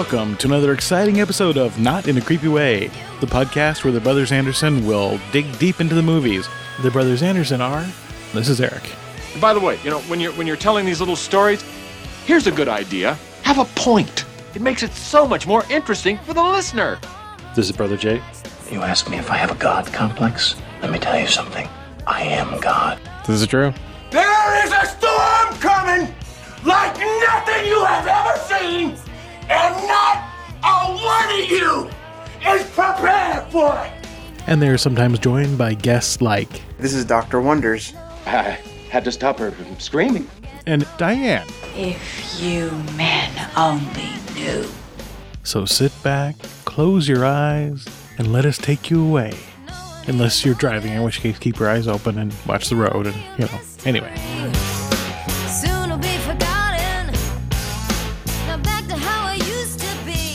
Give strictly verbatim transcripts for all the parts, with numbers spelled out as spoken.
Welcome to another exciting episode of Not in a Creepy Way, the podcast where the Brothers Anderson will dig deep into the movies. The Brothers Anderson are... This is Eric. By the way, you know, when you're when you're telling these little stories, here's a good idea. Have a point. It makes it so much more interesting for the listener. This is Brother Jay. You ask me if I have a God complex? Let me tell you something. I am God. This is Drew. There is a storm coming like nothing you have ever seen, and not a one of you is prepared for it. And they're sometimes joined by guests like... This is Doctor Wonders. I had to stop her from screaming. And Diane. If you men only knew. So sit back, close your eyes, and let us take you away. Unless you're driving, in which case keep your eyes open and watch the road and, you know, anyway. Soon will be forgotten. Now back to how I used to be.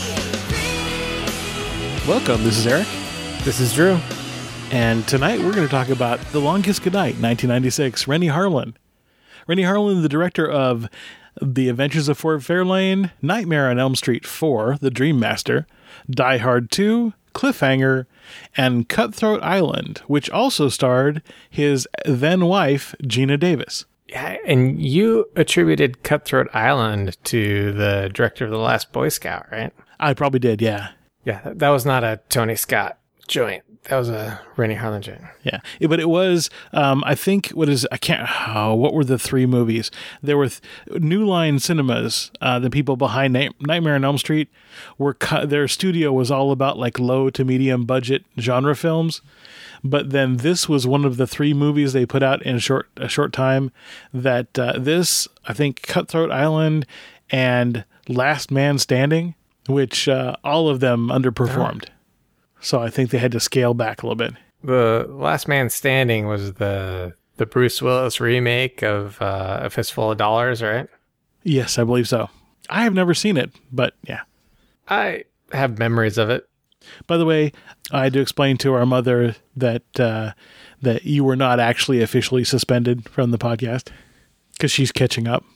Welcome, this is Eric. This is Drew. And tonight we're going to talk about The Long Kiss Goodnight, nineteen ninety-six, Renny Harlin. Renny Harlin, the director of The Adventures of Fort Fairlane, Nightmare on Elm Street four, The Dream Master, Die Hard two, Cliffhanger, and Cutthroat Island, which also starred his then-wife, Geena Davis. Yeah, and you attributed Cutthroat Island to the director of The Last Boy Scout, right? I probably did, yeah. Yeah, that was not a Tony Scott joint. That was a Renny Harlin joint. Yeah, Yeah, but it was, um, I think, what is, I can't, oh, what were the three movies? There were th- New Line Cinemas, uh, the people behind Night- Nightmare on Elm Street, were cu- their studio was all about like low to medium budget genre films. But then this was one of the three movies they put out in a short, a short time that uh, this, I think, Cutthroat Island and Last Man Standing, which uh, all of them underperformed. Oh. So I think they had to scale back a little bit. The Last Man Standing was the the Bruce Willis remake of uh, A Fistful of Dollars, right? Yes, I believe so. I have never seen it, but yeah. I have memories of it. By the way, I had to explain to our mother that uh, that you were not actually officially suspended from the podcast because she's catching up.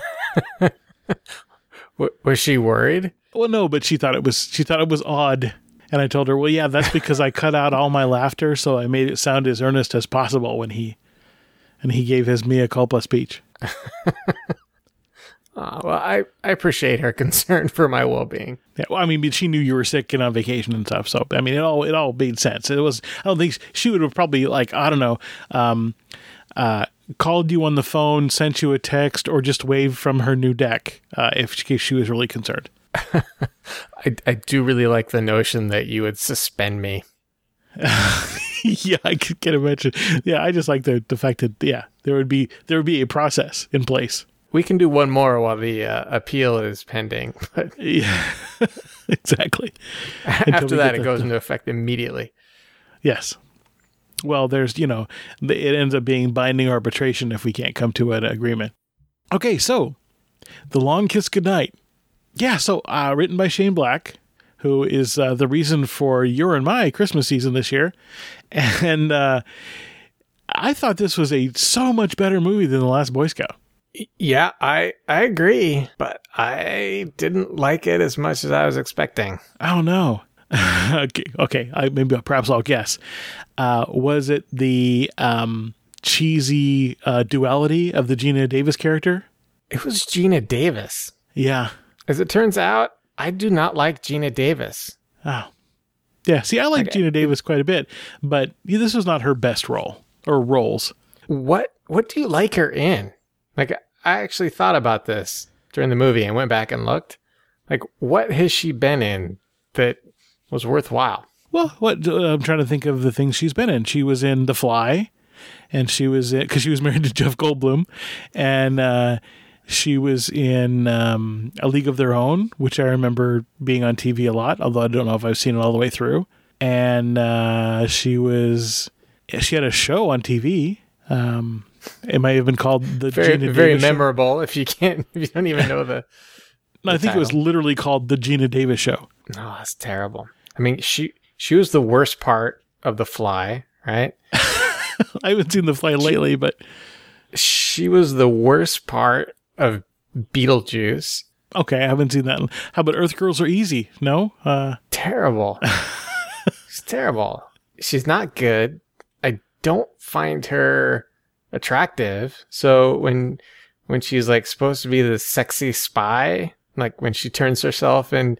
w- was she worried? Well, no, but she thought it was she thought it was odd. And I told her, well, yeah, that's because I cut out all my laughter, so I made it sound as earnest as possible when he and he gave his mea culpa speech. Oh, well, I, I appreciate her concern for my well-being. Yeah, well, I mean, she knew you were sick and on vacation and stuff, so I mean, it all it all made sense. It was, I don't think she would have probably like I don't know, um, uh, called you on the phone, sent you a text, or just waved from her new deck uh, if, she, if she was really concerned. I, I do really like the notion that you would suspend me. Yeah, I can imagine. Yeah, I just like the the fact that yeah, there would be there would be a process in place. We can do one more while the uh, appeal is pending. But yeah, exactly. After that, the, it goes into effect immediately. Yes. Well, there's you know, it ends up being binding arbitration if we can't come to an agreement. Okay, so The Long Kiss Goodnight. Yeah, so uh, written by Shane Black, who is uh, the reason for your and my Christmas season this year. And uh, I thought this was a so much better movie than The Last Boy Scout. Yeah, I, I agree, but I didn't like it as much as I was expecting. Oh, no. okay, okay. I, maybe perhaps I'll guess. Uh, was it the um, cheesy uh, duality of the Geena Davis character? It was Geena Davis. Yeah. As it turns out, I do not like Geena Davis. Oh. Yeah, see, I like okay. Geena Davis quite a bit, but this was not her best role, or roles. What What do you like her in? Like, I actually thought about this during the movie and went back and looked. Like, what has she been in that was worthwhile? Well, what uh, I'm trying to think of the things she's been in. She was in The Fly, and she was in, because she was married to Jeff Goldblum, and uh, she was in um, A League of Their Own, which I remember being on T V a lot, although I don't know if I've seen it all the way through. And uh, she was, she had a show on T V. Um, it might have been called the very Geena very Davis memorable. Show. If you can't, if you don't even know the. No, I think title. It was literally called the Geena Davis Show. No, that's terrible. I mean, she she was the worst part of The Fly, right? I haven't seen The Fly lately, but she was the worst part of Beetlejuice. Okay, I haven't seen that. How about Earth Girls Are Easy? No? Uh, Terrible. She's terrible. She's not good. I don't find her attractive. So when when she's like supposed to be the sexy spy, like when she turns herself in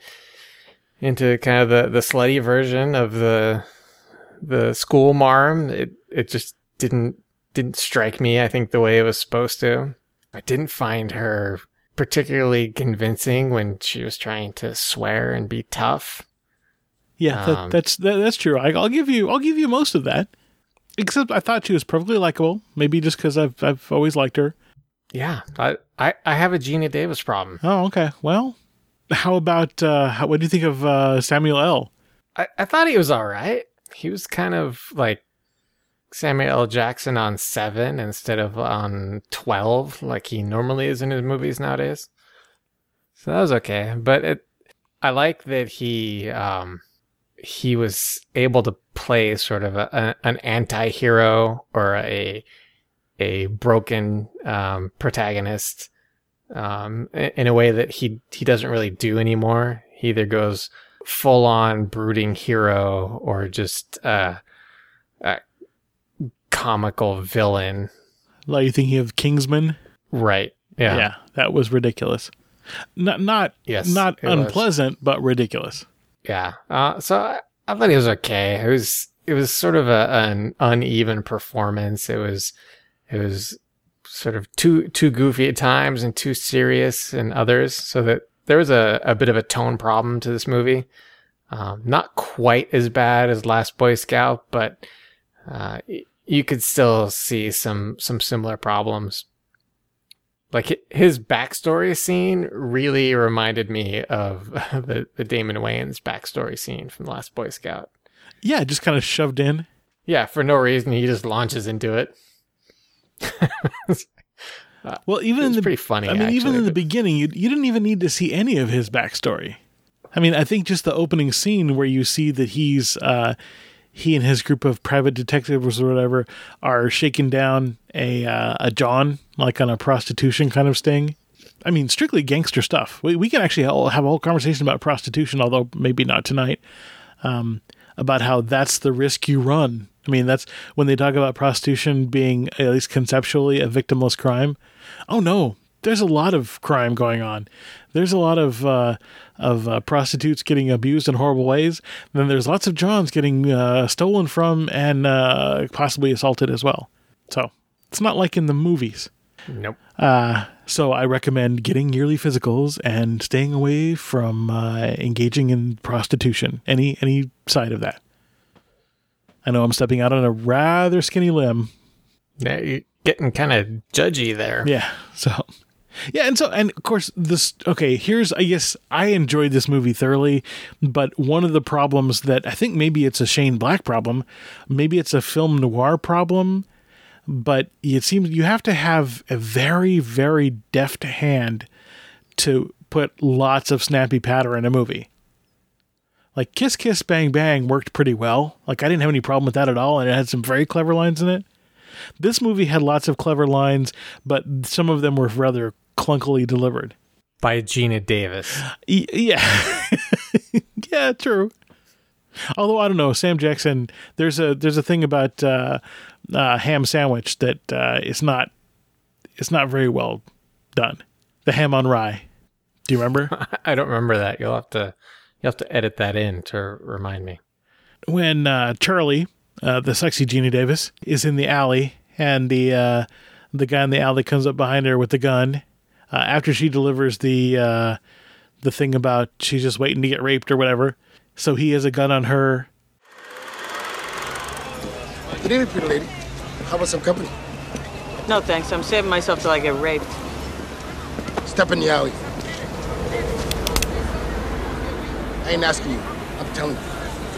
into kind of the, the slutty version of the the school marm, it it just didn't didn't strike me, I think, the way it was supposed to. I didn't find her particularly convincing when she was trying to swear and be tough. yeah, that, Um, that's that, that's true. I, I'll give you I'll give you most of that. Except I thought she was perfectly likable. Maybe just because I've I've always liked her. Yeah, I, I, I have a Gina Davis problem. Oh, okay. Well, how about uh, how, what do you think of uh, Samuel L? I, I thought he was all right. He was kind of like Samuel L. Jackson on seven instead of on twelve, like he normally is in his movies nowadays. So that was okay. But it, I like that he um, he was able to play sort of a, a, an anti-hero or a a broken um, protagonist um, in a way that he he doesn't really do anymore. He either goes full on brooding hero or just uh, a comical villain. Like you thinking of Kingsman? Right. Yeah. Yeah, that was ridiculous. Not not Yes, not it was. unpleasant, but ridiculous. Yeah. Uh, so I, I thought he was okay. It was it was sort of a, an uneven performance. It was it was sort of too too goofy at times and too serious in others. So that there was a, a bit of a tone problem to this movie. Um, not quite as bad as Last Boy Scout, but uh, y- you could still see some some similar problems. Like hi- his backstory scene really reminded me of the, the Damon Wayans backstory scene from Last Boy Scout. Yeah, just kind of shoved in. Yeah, for no reason, he just launches into it. Well, even in It's the pretty funny. I mean, even actually, in the but- beginning, you you didn't even need to see any of his backstory. I mean, I think just the opening scene where you see that he's uh, he and his group of private detectives or whatever are shaking down a uh, a John like on a prostitution kind of sting. I mean, strictly gangster stuff. We we can actually all have a whole conversation about prostitution, although maybe not tonight. Um, about how that's the risk you run. I mean, that's when they talk about prostitution being, at least conceptually, a victimless crime. Oh no, there's a lot of crime going on. There's a lot of uh, of uh, prostitutes getting abused in horrible ways. And then there's lots of Johns getting uh, stolen from and uh, possibly assaulted as well. So it's not like in the movies. Nope. Uh, so I recommend getting yearly physicals and staying away from uh, engaging in prostitution, any any side of that. I know I'm stepping out on a rather skinny limb. Yeah, you're getting kind of judgy there. Yeah. So, yeah. And so, and of course, this, okay, here's, I guess I enjoyed this movie thoroughly, but one of the problems that I think maybe it's a Shane Black problem, maybe it's a film noir problem, but it seems you have to have a very, very deft hand to put lots of snappy patter in a movie. Like Kiss Kiss Bang Bang worked pretty well. Like I didn't have any problem with that at all, and it had some very clever lines in it. This movie had lots of clever lines, but some of them were rather clunkily delivered. By Gina Davis. Y- yeah. Yeah, true. Although I don't know, Sam Jackson, there's a there's a thing about uh, uh, ham sandwich that uh, is not it's not very well done. The ham on rye. Do you remember? I don't remember that. You'll have to you'll have to edit that in to remind me. When uh, Charlie, uh, the sexy Gina Davis, is in the alley, and the uh, the guy in the alley comes up behind her with the gun uh, after she delivers the uh, the thing about she's just waiting to get raped or whatever. So he has a gun on her. Good evening, pretty lady. How about some company? No, thanks. I'm saving myself till I get raped. Step in the alley. I ain't asking you. I'm telling you.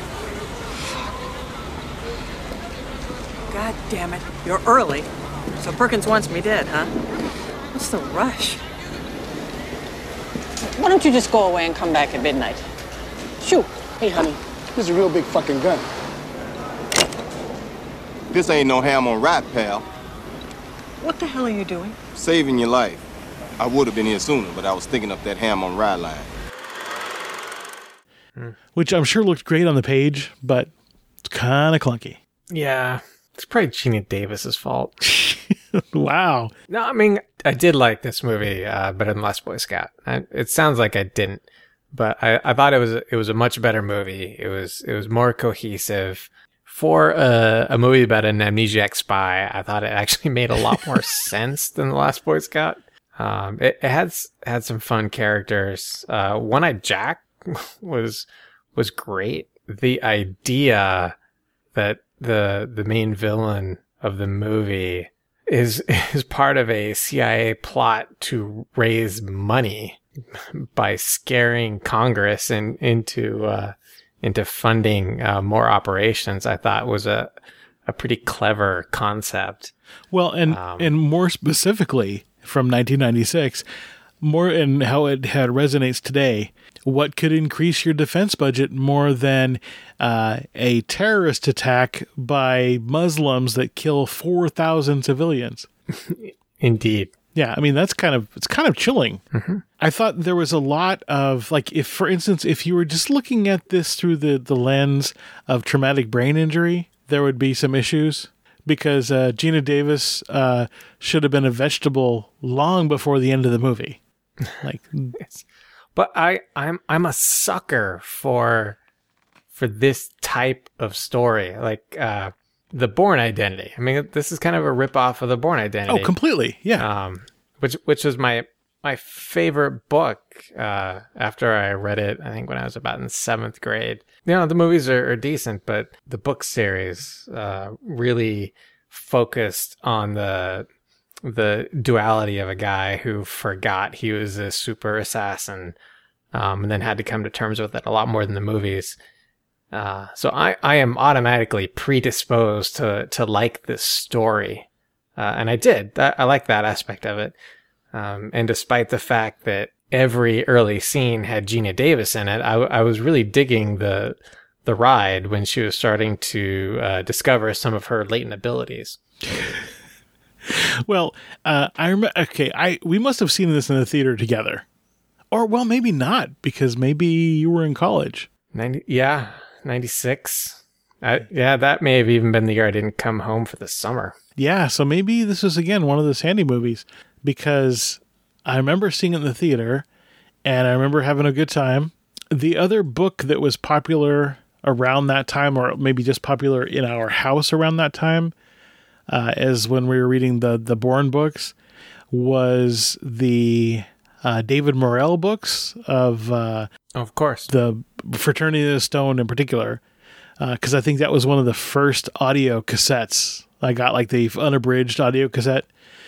God damn it. You're early. So Perkins wants me dead, huh? What's the rush? Why don't you just go away and come back at midnight? Shoot. Hey, honey, this is a real big fucking gun. This ain't no ham on rap, pal. What the hell are you doing? Saving your life. I would have been here sooner, but I was thinking up that ham on rye line. Which I'm sure looked great on the page, but it's kind of clunky. Yeah, it's probably Gina Davis's fault. Wow. No, I mean, I did like this movie uh, better than Last Boy Scout. I, it sounds like I didn't, but I, I thought it was it was a much better movie. It was it was more cohesive. For a, a movie about an amnesiac spy, I thought it actually made a lot more sense than The Last Boy Scout. Um, it, it had had some fun characters. Uh, One-Eyed Jack was was great. The idea that the the main villain of the movie is is part of a C I A plot to raise money by scaring Congress and into uh, into funding uh, more operations, I thought was a a pretty clever concept. Well, and Um, and more specifically from nineteen ninety-six, more and how it had resonates today. What could increase your defense budget more than uh, a terrorist attack by Muslims that kill four thousand civilians? Indeed. Yeah, I mean, that's kind of, it's kind of chilling. Mm-hmm. I thought there was a lot of, like, if, for instance, if you were just looking at this through the, the lens of traumatic brain injury, there would be some issues. Because uh, Gina Davis uh, should have been a vegetable long before the end of the movie. Like, Yes. But I, I'm I'm a sucker for for this type of story, like uh, the Bourne Identity. I mean, this is kind of a ripoff of the Bourne Identity. oh, completely, yeah. Um, which which was my my favorite book uh, after I read it. I think when I was about in seventh grade. You know, the movies are, are decent, but the book series uh, really focused on the the duality of a guy who forgot he was a super assassin, um, and then had to come to terms with it a lot more than the movies. Uh, so I, I am automatically predisposed to, to like this story. Uh, and I did. That, I like that aspect of it. Um, and despite the fact that every early scene had Gina Davis in it, I, I was really digging the the ride when she was starting to uh, discover some of her latent abilities. Well, uh, I remember. Okay, I we must have seen this in the theater together, or well, maybe not, because maybe you were in college. Ninety, yeah, ninety-six. I, yeah, that may have even been the year I didn't come home for the summer. Yeah, so maybe this was again one of the Sandy movies, because I remember seeing it in the theater, and I remember having a good time. The other book that was popular around that time, or maybe just popular in our house around that time, uh, as when we were reading the the Bourne books, was the uh, David Morrell books of uh, of course the Fraternity of the Stone in particular, because uh, I think that was one of the first audio cassettes I got, like the unabridged audio cassette.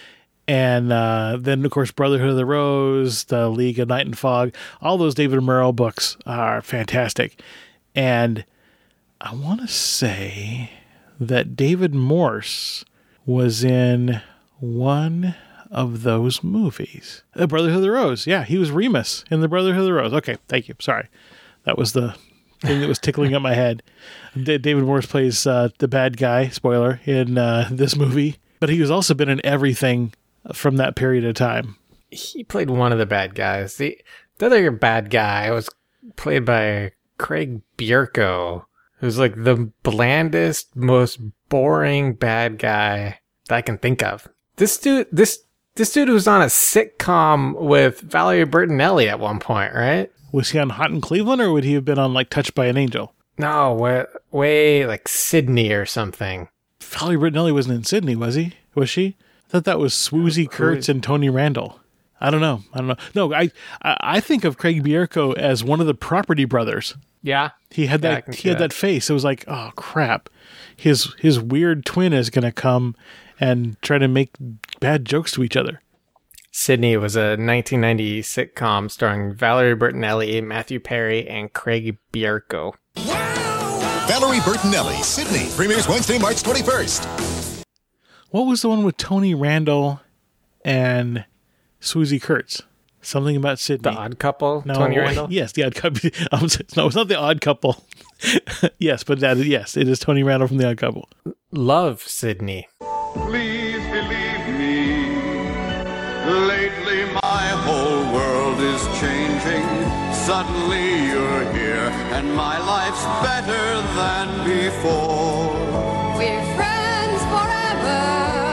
And uh, then, of course, Brotherhood of the Rose, the League of Night and Fog, all those David Morrell books are fantastic. And I want to say that David Morse was in one of those movies. The Brotherhood of the Rose. Yeah, he was Remus in the Brotherhood of the Rose. Okay, thank you. Sorry. That was the thing that was tickling up my head. D- David Morse plays uh, the bad guy, spoiler, in uh, this movie. But he has also been in everything from that period of time. He played one of the bad guys. The, the other bad guy was played by Craig Bierko, who's like the blandest, most boring bad guy that I can think of. This dude, this this dude was on a sitcom with Valerie Bertinelli at one point, right? Was he on Hot in Cleveland, or would he have been on like Touched by an Angel? No, way, way like Sydney or something. Valerie Bertinelli wasn't in Sydney, was he? Was she? I thought that was Swoozie Kurtz and Tony Randall. I don't know. I don't know. No, I I I think of Craig Bierko as one of the Property Brothers. Yeah, he had yeah, that. He had that. that face. It was like, oh crap, his his weird twin is gonna come and try to make bad jokes to each other. Sydney was a nineteen ninety sitcom starring Valerie Bertinelli, Matthew Perry, and Craig Bierko. Valerie Bertinelli, Sydney, premieres Wednesday, March twenty-first. What was the one with Tony Randall and Swoozie Kurtz? Something about Sydney. The Odd Couple? No, Tony Randall? Yes, the Odd Couple. No, it's not the Odd Couple. Yes, but that yes, it is Tony Randall from the Odd Couple. Love Sydney. Please believe me, lately my is changing. Suddenly you're here, and my life's better than before. We're friends forever,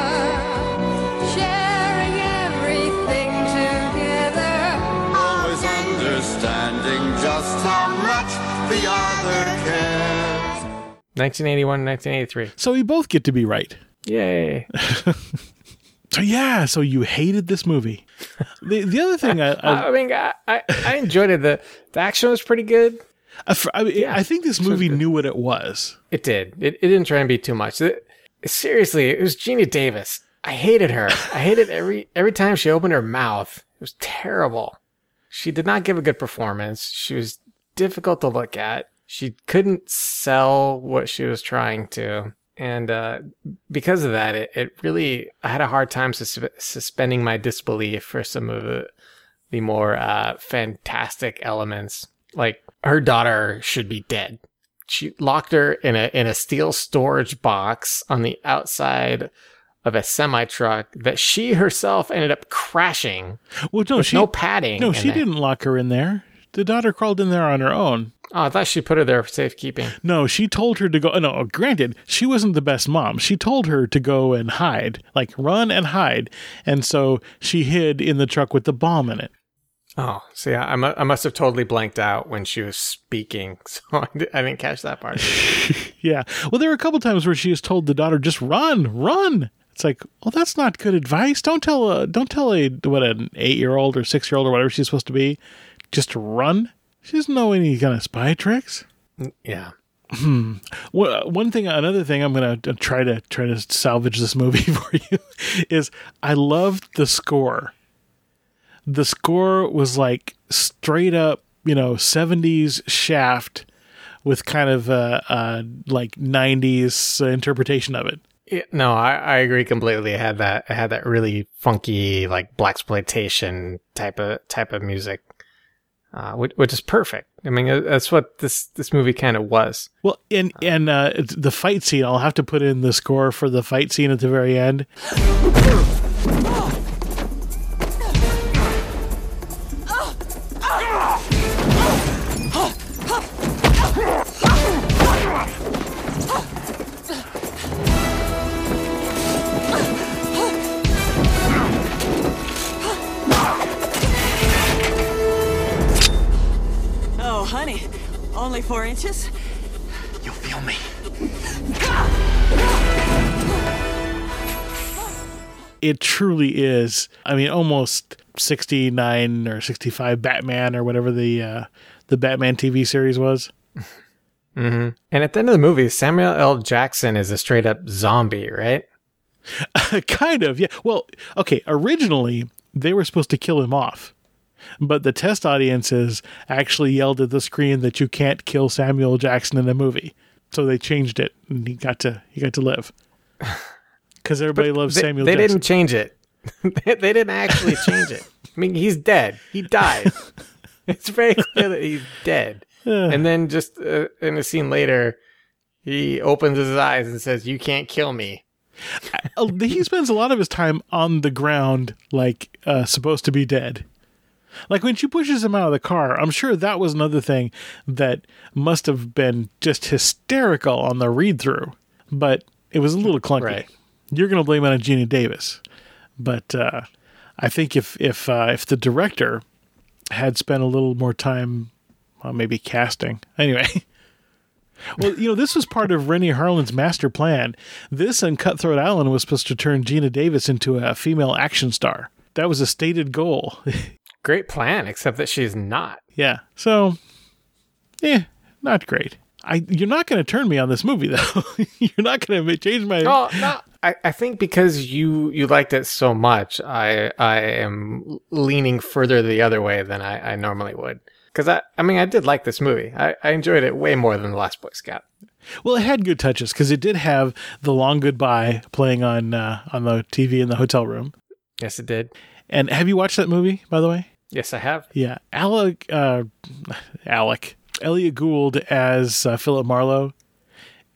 sharing everything together. Always understanding just how much the other cares. nineteen eighty-one, nineteen eighty-three. So we both get to be right. Yay. So yeah, so you hated this movie. The the other thing I I, I mean, I, I, I enjoyed it. The, the action was pretty good. I, I, Yeah, I think this action was movie good. knew what it was. It did. It, it didn't try and be too much. It, seriously, it was Gina Davis. I hated her. I hated every every time she opened her mouth. It was terrible. She did not give a good performance. She was difficult to look at. She couldn't sell what she was trying to. And uh, because of that, it, it really, I had a hard time sus- suspending my disbelief for some of the, the more uh, fantastic elements. Like, her daughter should be dead. She locked her in a in a steel storage box on the outside of a semi-truck that she herself ended up crashing. Well, no, with she no padding. No, in she there. didn't lock her in there. The daughter crawled in there on her own. Oh, I thought she put her there for safekeeping. No, she told her to go. No, granted, she wasn't the best mom. She told her to go and hide, like run and hide. And so she hid in the truck with the bomb in it. Oh, see, I, mu- I must have totally blanked out when she was speaking, so I, di- I didn't catch that part. Yeah. Well, there were a couple times where she was told the daughter, just run, run. It's like, well, that's not good advice. Don't tell a, don't tell a, what, an eight-year-old or six-year-old or whatever she's supposed to be, just to run. She doesn't know any kind of spy tricks. Yeah. Hmm. Well, one thing, another thing I'm going to try to try to salvage this movie for you is I loved the score. The score was like straight up, you know, seventies Shaft with kind of a, a like nineties interpretation of it. Yeah, no, I, I agree completely. It had that, it had that really funky, like blaxploitation type of type of music, uh, which, which is perfect. I mean, that's what this this movie kind of was. Well, and and uh, it's the fight scene, I'll have to put in the score for the fight scene at the very end. Oh, honey, only four inches? You feel me? It truly is. I mean, almost sixty-nine or sixty-five Batman or whatever the uh, the Batman T V series was. Mm-hmm. And at the end of the movie, Samuel L. Jackson is a straight up zombie, right? Kind of, yeah. Well, okay, originally they were supposed to kill him off, but the test audiences actually yelled at the screen that you can't kill Samuel Jackson in a movie, so they changed it, and he got to he got to live because everybody But loves they, Samuel They Jackson. didn't change it. they, they didn't actually change it. I mean, he's dead. He died. It's very clear that he's dead. And then just uh, in a scene later, he opens his eyes and says, "You can't kill me." He spends a lot of his time on the ground, like uh, supposed to be dead. Like when she pushes him out of the car, I'm sure that was another thing that must have been just hysterical on the read-through, but it was a little clunky. Right. You're going to blame it on Gina Davis, but uh, I think if if uh, if the director had spent a little more time, well, maybe casting. Anyway. Well, you know, this was part of Rennie Harlin's master plan. This and Cutthroat Island was supposed to turn Gina Davis into a female action star. That was a stated goal. Great plan, except that she's not. Yeah. So, yeah, not great. I You're not going to turn me on this movie, though. You're not going to change my... Oh, no. I, I think because you, you liked it so much, I I am leaning further the other way than I, I normally would. Because, I, I mean, I did like this movie. I, I enjoyed it way more than The Last Boy Scout. Well, it had good touches, because it did have The Long Goodbye playing on uh, on the T V in the hotel room. Yes, it did. And have you watched that movie, by the way? Yes, I have. Yeah. Alec, uh, Alec, Elliot Gould as uh, Philip Marlowe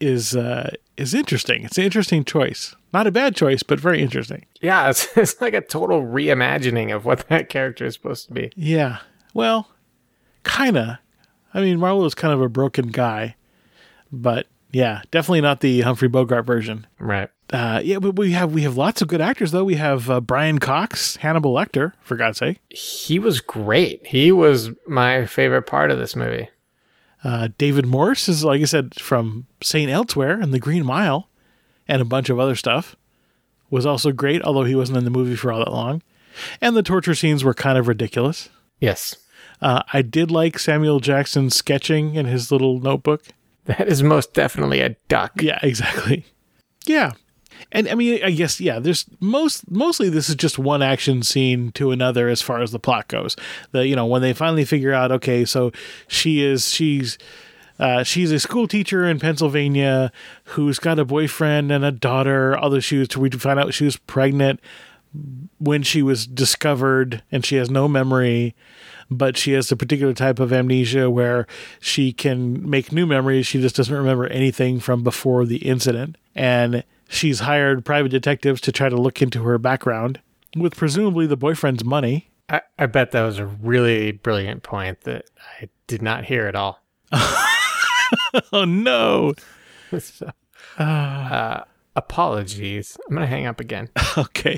is uh, is interesting. It's an interesting choice. Not a bad choice, but very interesting. Yeah, it's, it's like a total reimagining of what that character is supposed to be. Yeah. Well, kind of. I mean, Marlowe is kind of a broken guy, but yeah, definitely not the Humphrey Bogart version. Right. Uh, yeah, but we have we have lots of good actors though. We have uh, Brian Cox, Hannibal Lecter, for God's sake. He was great. He was my favorite part of this movie. Uh, David Morse is, like I said, from Saint Elsewhere and The Green Mile, and a bunch of other stuff. Was also great, although he wasn't in the movie for all that long. And the torture scenes were kind of ridiculous. Yes. Uh, I did like Samuel Jackson's sketching in his little notebook. That is most definitely a duck. Yeah, exactly. Yeah. And I mean, I guess, yeah, there's most, mostly this is just one action scene to another as far as the plot goes. The, you know, when they finally figure out, okay, so she is, she's, uh, she's a school teacher in Pennsylvania who's got a boyfriend and a daughter, although she was, we find out she was pregnant when she was discovered and she has no memory, but she has a particular type of amnesia where she can make new memories. She just doesn't remember anything from before the incident. And she's hired private detectives to try to look into her background with presumably the boyfriend's money. I, I bet that was a really brilliant point that I did not hear at all. Oh, no. so, uh, apologies. I'm going to hang up again. Okay.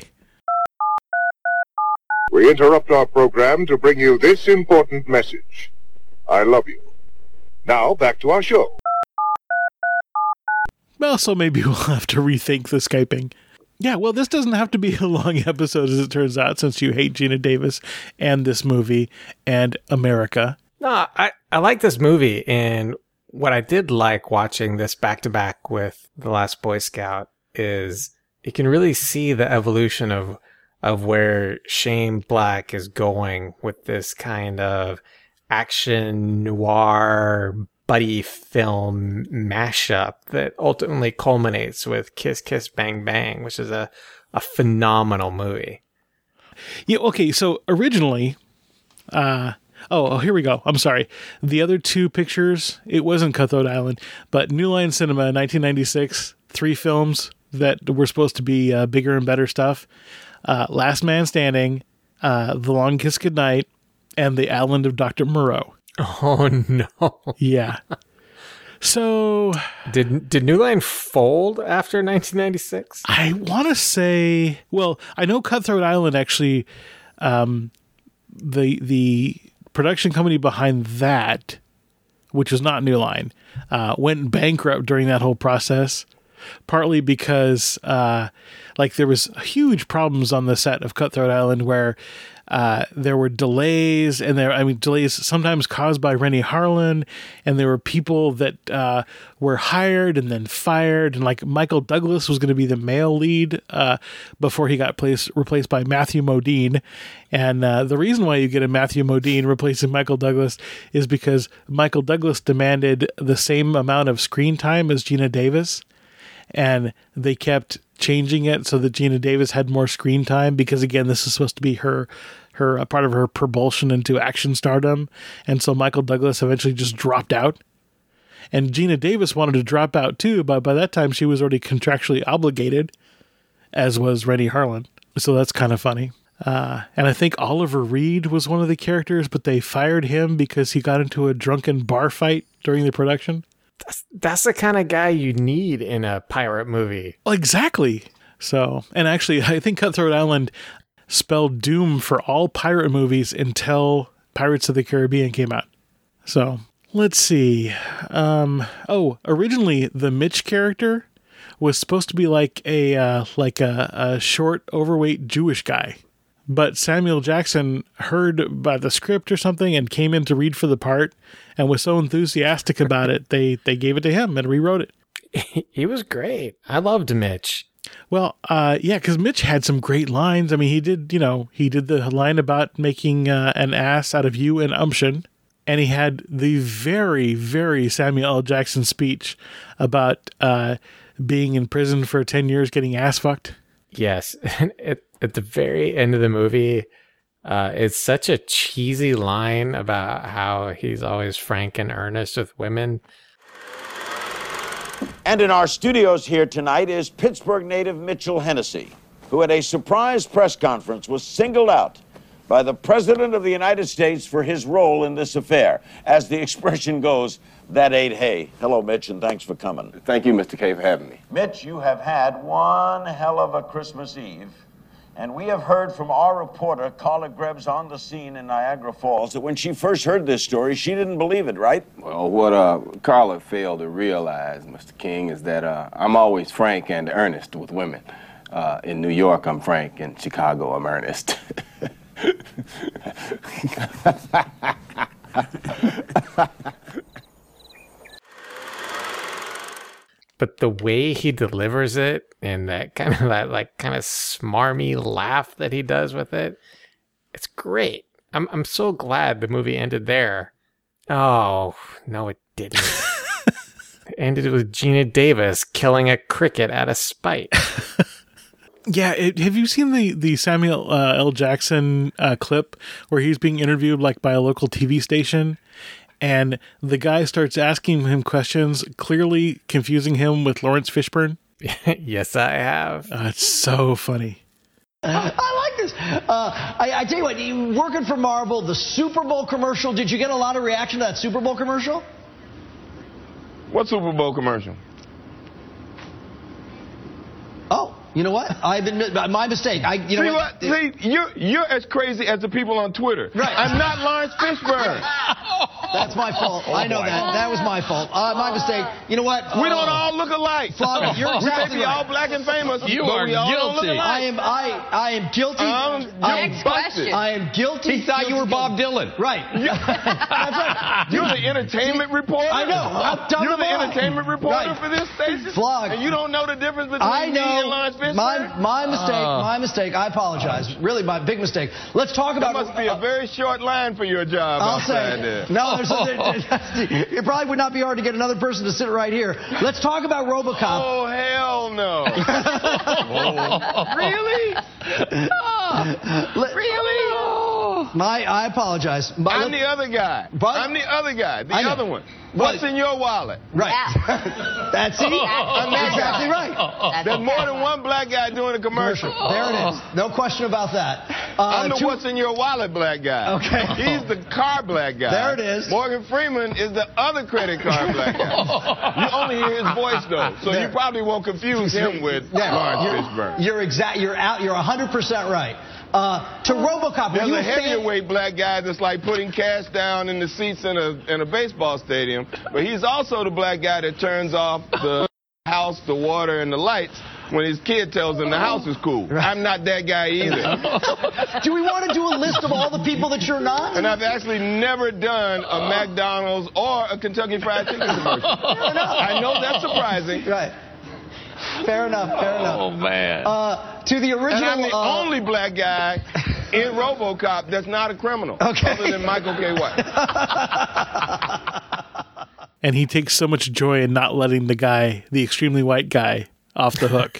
We interrupt our program to bring you this important message. I love you. Now, back to our show. Well, so maybe we'll have to rethink the Skyping. Yeah, well, this doesn't have to be a long episode, as it turns out, since you hate Gina Davis and this movie and America. No, I, I like this movie, and what I did like watching this back-to-back with The Last Boy Scout is you can really see the evolution of of where Shane Black is going with this kind of action noir buddy film mashup that ultimately culminates with Kiss Kiss Bang Bang, which is a, a phenomenal movie. Yeah, okay, so originally, uh, oh, oh, here we go. I'm sorry. The other two pictures, it wasn't Cutthroat Island, but New Line Cinema, nineteen ninety-six, three films that were supposed to be uh, bigger and better stuff. Uh, Last Man Standing, uh, The Long Kiss Goodnight, and The Island of Doctor Moreau. Oh, no. Yeah. So... Did did New Line fold after nineteen ninety-six? I want to say... Well, I know Cutthroat Island actually... Um, the the production company behind that, which was not New Line, uh, went bankrupt during that whole process. Partly because, uh, like, there was huge problems on the set of Cutthroat Island where uh, there were delays, and there, I mean, delays sometimes caused by Rennie Harlan, and there were people that uh, were hired and then fired, and like Michael Douglas was going to be the male lead uh, before he got placed, replaced by Matthew Modine. And uh, the reason why you get a Matthew Modine replacing Michael Douglas is because Michael Douglas demanded the same amount of screen time as Gina Davis. And they kept changing it so that Gina Davis had more screen time because, again, this is supposed to be her, her a part of her propulsion into action stardom. And so Michael Douglas eventually just dropped out. And Gina Davis wanted to drop out too, but by that time she was already contractually obligated, as was Rennie Harlan. So that's kind of funny. Uh, and I think Oliver Reed was one of the characters, but they fired him because he got into a drunken bar fight during the production. That's, that's the kind of guy you need in a pirate movie. Exactly. So, and actually, I think Cutthroat Island spelled doom for all pirate movies until Pirates of the Caribbean came out. So, let's see. Um, oh, originally, the Mitch character was supposed to be like a uh, like a, a short, overweight Jewish guy. But Samuel Jackson heard about the script or something and came in to read for the part and was so enthusiastic about it, they, they gave it to him and rewrote it. He was great. I loved Mitch. Well, uh, yeah, because Mitch had some great lines. I mean, he did, you know, he did the line about making uh, an ass out of you and Umption. And he had the very, very Samuel L. Jackson speech about uh, being in prison for ten years getting ass fucked. Yes. And it, at the very end of the movie, uh, it's such a cheesy line about how he's always frank and earnest with women. And in our studios here tonight is Pittsburgh native Mitchell Hennessy, who at a surprise press conference was singled out by the President of the United States for his role in this affair. As the expression goes, that ain't hay. Hello, Mitch, and thanks for coming. Thank you, Mister K, for having me. Mitch, you have had one hell of a Christmas Eve. And we have heard from our reporter, Carla Grebs, on the scene in Niagara Falls, that when she first heard this story, she didn't believe it, right? Well, what uh, Carla failed to realize, Mister King, is that uh, I'm always frank and earnest with women. Uh, in New York, I'm frank. In Chicago, I'm earnest. But the way he delivers it and that kind of that like kind of smarmy laugh that he does with it, it's great. I'm I'm so glad the movie ended there. Oh, no it didn't. It ended with Gina Davis killing a cricket out of spite. Yeah, it, have you seen the the Samuel uh, L. Jackson uh, clip where he's being interviewed like by a local T V station? And the guy starts asking him questions, clearly confusing him with Lawrence Fishburne. Yes, I have. Uh, it's so funny. I like this. Uh, I, I tell you what, you working for Marvel, the Super Bowl commercial, did you get a lot of reaction to that Super Bowl commercial? What Super Bowl commercial? Oh, you know what? I've been my mistake. I you See know what? See, you're you're as crazy as the people on Twitter. Right. I'm not Lawrence Fishburne. That's my fault. Oh, I know boy. that. That was my fault. Uh, my mistake. You know what? We don't Oh. all look alike. Flavia, you're exactly we may be right. all black and famous. You but are we all don't look guilty. alike. I am I I am guilty. Um, I am Next question. I am guilty. He thought you were Bob Dylan. Right. That's right. You're the entertainment reporter. I know. I'm dumb You're the blind. entertainment reporter Right. for this station. Flog. And you don't know the difference between I me and know. Lawrence Fishburne. My my mistake. my mistake. I apologize. Really, my big mistake. Let's talk That about. must be a very short line for your job I'll outside say there. no. There's a, it probably would not be hard to get another person to sit right here. Let's talk about RoboCop. Oh hell no! Really? Let- Really? My, I apologize. But I'm let- the other guy. But- I'm the other guy. The I know. other one. What's in your wallet? Right. That's it. I'm that exactly guy. right. There's more than one black guy doing a commercial. There it is. No question about that. Uh, I'm the two- what's in your wallet black guy. Okay. He's the car black guy. There it is. Morgan Freeman is the other credit card black guy. You only hear his voice though, so There. you probably won't confuse him with Yeah, Lawrence you're, Fishburne. You're exact. You're out. You're one hundred percent right. Uh, to RoboCop, were There's you a a fan? heavyweight black guy that's like putting cash down in the seats in a in a baseball stadium, but he's also the black guy that turns off the house, the water, and the lights when his kid tells him the house is cool. I'm not that guy either. Do we want to do a list of all the people that you're not? And I've actually never done a McDonald's or a Kentucky Fried Chicken commercial. I know that's surprising. Right. Fair enough. Fair enough. Oh man. Uh, to the original. And I'm the uh, only black guy in RoboCop that's not a criminal, Okay. other than Michael K. White. And he takes so much joy in not letting the guy, the extremely white guy, off the hook.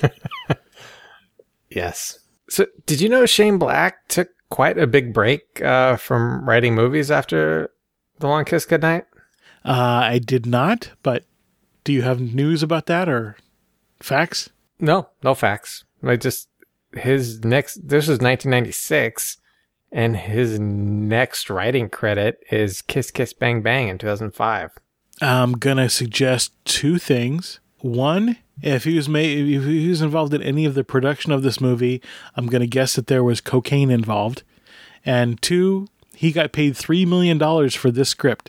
Yes. So, did you know Shane Black took quite a big break uh, from writing movies after The Long Kiss Goodnight? Uh, I did not, but do you have news about that or facts? No, no facts. I just his next. This was nineteen ninety-six, and his next writing credit is Kiss Kiss Bang Bang in two thousand five. I'm gonna suggest two things. One, if he was made, if he was involved in any of the production of this movie, I'm gonna guess that there was cocaine involved. And two, he got paid three million dollars for this script.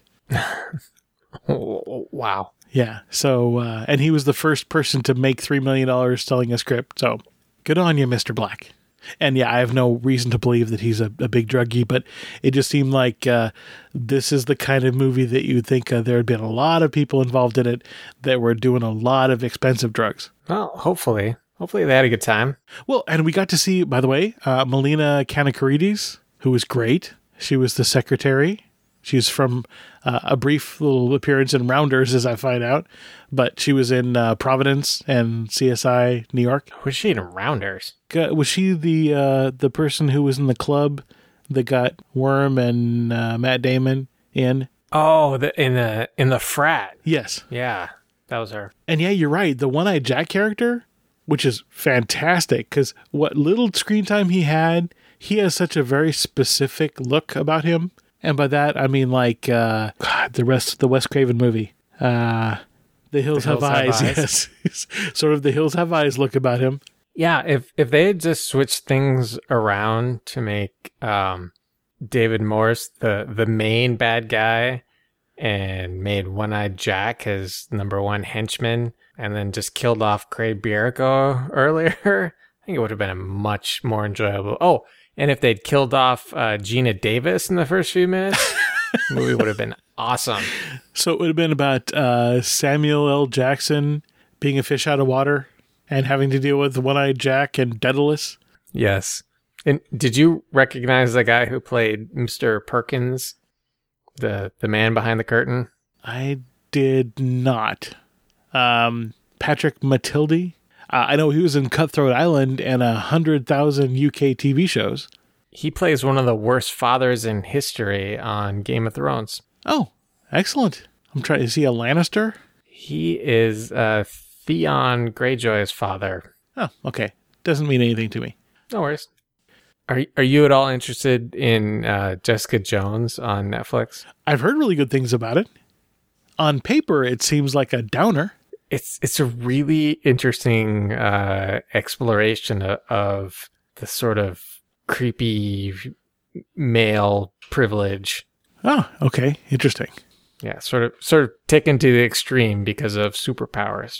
Oh, wow. Yeah. So, uh, and he was the first person to make three million dollars selling a script. So, good on you, Mister Black. And yeah, I have no reason to believe that he's a, a big druggie, but it just seemed like uh, this is the kind of movie that you'd think uh, there had been a lot of people involved in it that were doing a lot of expensive drugs. Well, hopefully. Hopefully they had a good time. Well, and we got to see, by the way, uh, Melina Kanakarides, who was great. She was the secretary. She's from uh, a brief little appearance in Rounders, as I find out, but she was in uh, Providence and C S I New York. Was she in Rounders? Uh, was she the uh, the person who was in the club that got Worm and uh, Matt Damon in? Oh, the, in the in the frat. Yes. Yeah. that was her. And yeah, you're right. The One-Eyed Jack character, which is fantastic, because what little screen time he had, he has such a very specific look about him. And by that, I mean like uh, God, the rest of the Wes Craven movie. Uh, the Hills, the Hills Have, have Eyes. Eyes. Yes. Sort of the Hills Have Eyes look about him. Yeah, if if they had just switched things around to make um, David Morse the, the main bad guy and made One-Eyed Jack his number one henchman and then just killed off Craig Bierko earlier, I think it would have been a much more enjoyable... Oh, and if they'd killed off uh, Gina Davis in the first few minutes, the movie would have been awesome. So it would have been about uh, Samuel L. Jackson being a fish out of water and having to deal with One-Eyed Jack and Daedalus. Yes. And did you recognize the guy who played Mister Perkins, the the man behind the curtain? I did not. Um, Patrick Matilde. Uh, I know he was in Cutthroat Island and a hundred thousand U K T V shows. He plays one of the worst fathers in history on Game of Thrones. Oh, excellent. I'm trying. Is he a Lannister? He is uh, Theon Greyjoy's father. Oh, okay. Doesn't mean anything to me. No worries. Are Are you at all interested in uh, Jessica Jones on Netflix? I've heard really good things about it. On paper, it seems like a downer. It's it's a really interesting uh, exploration of, of the sort of creepy male privilege. Oh, okay, interesting. Yeah, sort of sort of taken to the extreme because of superpowers.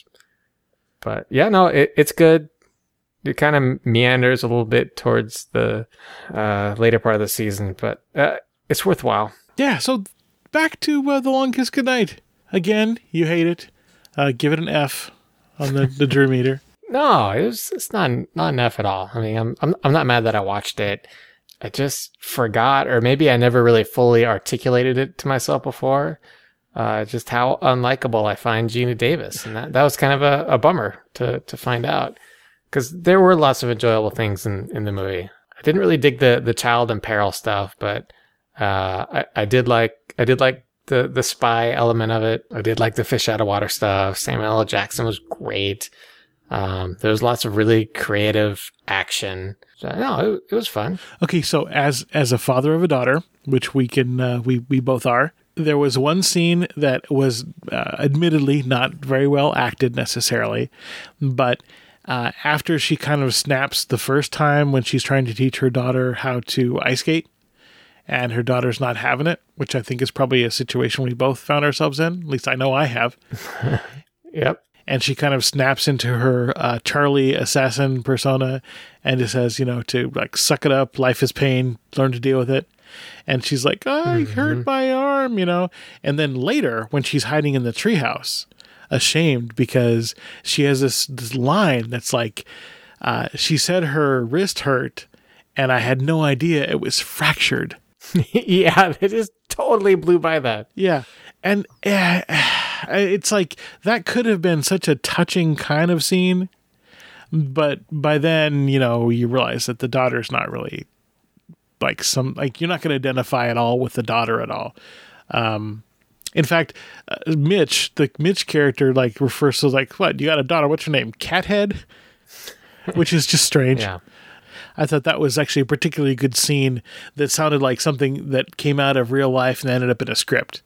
But yeah, no, it, it's good. It kind of meanders a little bit towards the uh, later part of the season, but uh, it's worthwhile. Yeah. So back to uh, The Long Kiss Goodnight. Again, you hate it. Uh, give it an F on the, the Drew meter. No, it was, it's not not an F at all. I mean, I'm, I'm I'm not mad that I watched it. I just forgot, or maybe I never really fully articulated it to myself before, uh, just how unlikable I find Gina Davis. And that, that was kind of a, a bummer to, to find out, because there were lots of enjoyable things in, in the movie. I didn't really dig the, the child in peril stuff, but uh, I, I did like I did like the the spy element of it. I did like the fish out of water stuff. Samuel L. Jackson was great. Um, there was lots of really creative action. So, no, it, it was fun. Okay, so as as a father of a daughter, which we can uh, we we both are, there was one scene that was uh, admittedly not very well acted necessarily, but uh, after she kind of snaps the first time when she's trying to teach her daughter how to ice skate, and her daughter's not having it, which I think is probably a situation we both found ourselves in. At least I know I have. Yep. And she kind of snaps into her uh, Charlie assassin persona and just says, you know, to like, suck it up, life is pain, learn to deal with it. And she's like, oh, I mm-hmm. hurt my arm, you know. And then later, when she's hiding in the treehouse, ashamed because she has this, this line that's like, uh, she said her wrist hurt, and I had no idea it was fractured. Yeah, they just totally blew by that. Yeah. And uh, it's like that could have been such a touching kind of scene. But by then, you know, you realize that the daughter's not really like some, like you're not going to identify at all with the daughter at all. Um, in fact, uh, Mitch, the Mitch character, like refers to like, what, you got a daughter? What's her name? Cathead? Which is just strange. Yeah. I thought that was actually a particularly good scene that sounded like something that came out of real life and ended up in a script.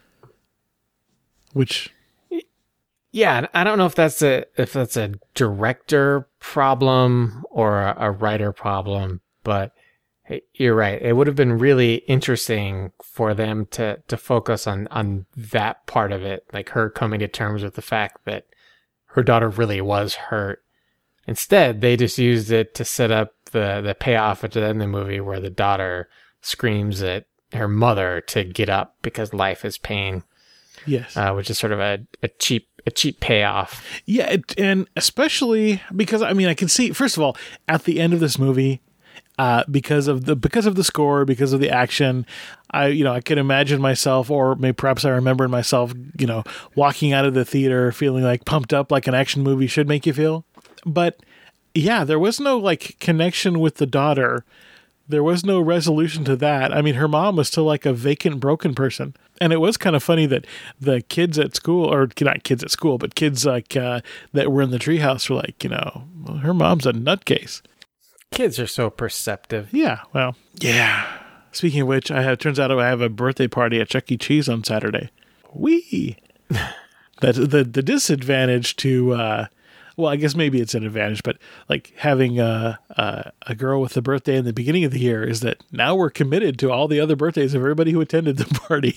Which, yeah, I don't know if that's a if that's a director problem or a, a writer problem, but hey, you're right. It would have been really interesting for them to to focus on on that part of it, like her coming to terms with the fact that her daughter really was hurt. Instead, they just used it to set up the the payoff at the end of the movie where the daughter screams at her mother to get up because life is pain. Yes, uh, which is sort of a, a cheap a cheap payoff. Yeah, it, and especially because I mean I can see first of all at the end of this movie, uh, because of the because of the score, because of the action, I you know I could imagine myself, or maybe perhaps I remember myself, you know, walking out of the theater feeling like pumped up, like an action movie should make you feel. But yeah, there was no like connection with the daughter There was no resolution to that. I mean, her mom was still like a vacant, broken person. And it was kind of funny that the kids at school, or not kids at school, but kids like uh, that were in the treehouse were like, you know, well, her mom's a nutcase. Kids are so perceptive. Yeah, well, yeah. Speaking of which, I have turns out I have a birthday party at Chuck E. Cheese on Saturday. Whee! That's the the disadvantage to. Uh, Well, I guess maybe it's an advantage, but like having a, a a girl with a birthday in the beginning of the year is that now we're committed to all the other birthdays of everybody who attended the party.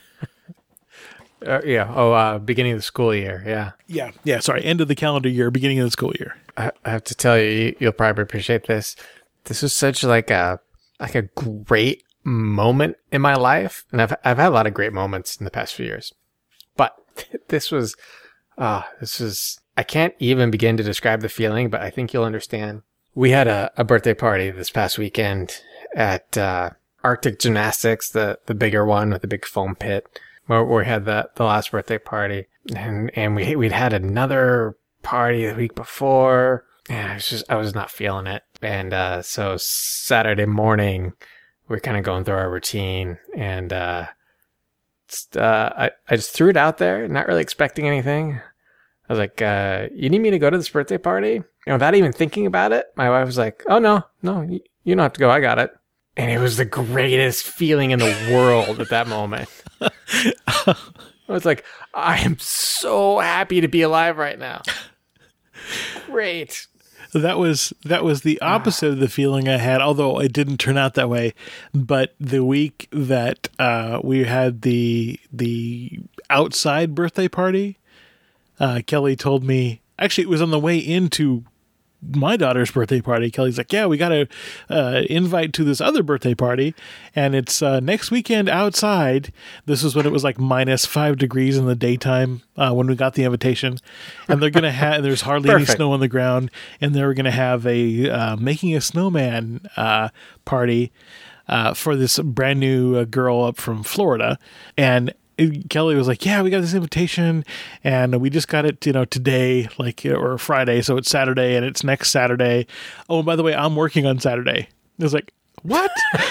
uh, yeah. Oh, uh, beginning of the school year. Yeah. Yeah. Yeah. Sorry. End of the calendar year, beginning of the school year. I, I have to tell you, you'll probably appreciate this. This was such like a like a great moment in my life, and I've I've had a lot of great moments in the past few years, but this was, ah, uh, this was. I can't even begin to describe the feeling, but I think you'll understand. We had a, a birthday party this past weekend at uh, Arctic Gymnastics, the, the bigger one with the big foam pit, where, where we had the, the last birthday party. And and we, we'd had another party the week before, and I was just, I was not feeling it. And uh, so Saturday morning, we we're kind of going through our routine, and uh, just, uh, I, I just threw it out there, not really expecting anything. I was like, uh, you need me to go to this birthday party? And without even thinking about it, my wife was like, oh, no, no, you, you don't have to go. I got it. And it was the greatest feeling in the world at that moment. I was like, I am so happy to be alive right now. Great. That was that was the opposite of the feeling I had, although it didn't turn out that way. But the week that uh, we had the the outside birthday party, Uh, Kelly told me, actually, it was on the way into my daughter's birthday party. Kelly's like, yeah, we got a uh, invite to this other birthday party, and it's uh, next weekend outside. This was when it was like minus five degrees in the daytime uh, when we got the invitation, and they're gonna have. There's hardly any snow on the ground, and they were gonna have a uh, making a snowman uh, party uh, for this brand new uh, girl up from Florida, and Kelly was like, yeah, we got this invitation and we just got it, you know, today, like, or Friday. So it's Saturday and it's next Saturday. Oh, and by the way, I'm working on Saturday. I was like, what?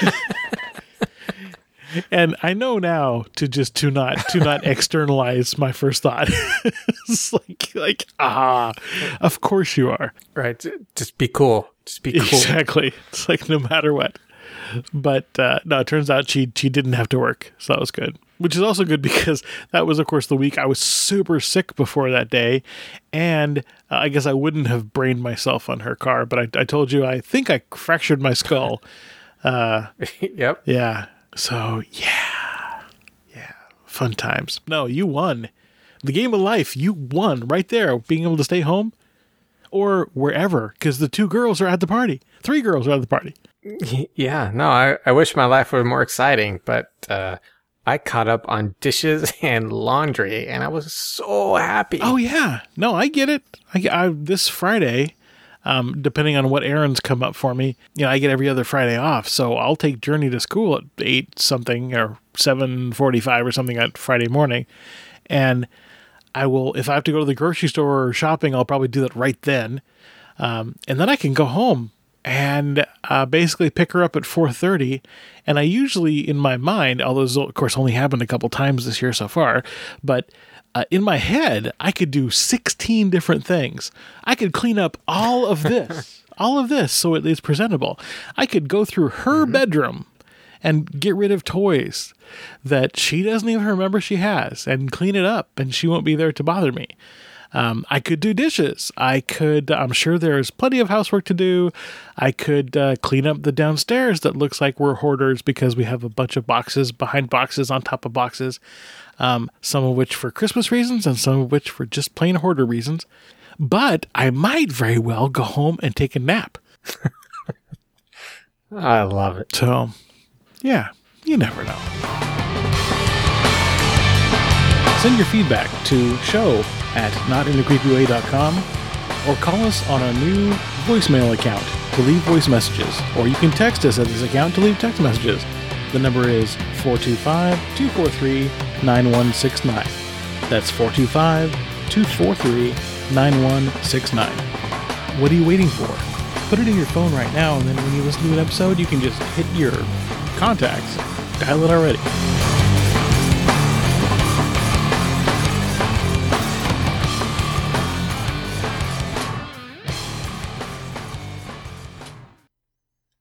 And I know now to just, to not, to not externalize my first thought. It's like, like, ah, of course you are. Right. Just be cool. Just be cool. Exactly. It's like, no matter what. But uh, no, it turns out she she didn't have to work, so that was good. Which is also good because that was, of course, the week I was super sick before that day, and uh, I guess I wouldn't have brained myself on her car. But I, I told you I think I fractured my skull. Uh, yep. Yeah. So yeah, yeah, fun times. No, you won the game of life. You won right there, being able to stay home or wherever, because the two girls are at the party. Three girls are at the party. Yeah, no, I, I wish my life were more exciting, but uh, I caught up on dishes and laundry, and I was so happy. Oh, yeah. No, I get it. I, I This Friday, um, depending on what errands come up for me, you know, I get every other Friday off, so I'll take Journey to school at eight something or seven forty-five or something on Friday morning, and I will, if I have to go to the grocery store or shopping, I'll probably do that right then, um, and then I can go home and uh, basically pick her up at four thirty. And I usually, in my mind, although this, of course, only happened a couple times this year so far, but uh, in my head, I could do sixteen different things. I could clean up all of this, all of this so it is presentable. I could go through her mm-hmm. bedroom and get rid of toys that she doesn't even remember she has and clean it up, and she won't be there to bother me. Um, I could do dishes. I could, I'm sure there's plenty of housework to do. I could uh, clean up the downstairs that looks like we're hoarders because we have a bunch of boxes behind boxes on top of boxes, um, some of which for Christmas reasons and some of which for just plain hoarder reasons. But I might very well go home and take a nap. I love it. So, yeah, you never know. Send your feedback to show at not in the creepy way dot com or call us on our new voicemail account to leave voice messages, or you can text us at this account to leave text messages. The number is four two five, two four three, nine one six nine. That's four two five, two four three, nine one six nine. What are you waiting for? put it in your phone right now, and then when you listen to an episode, you can just hit your contacts, dial it already.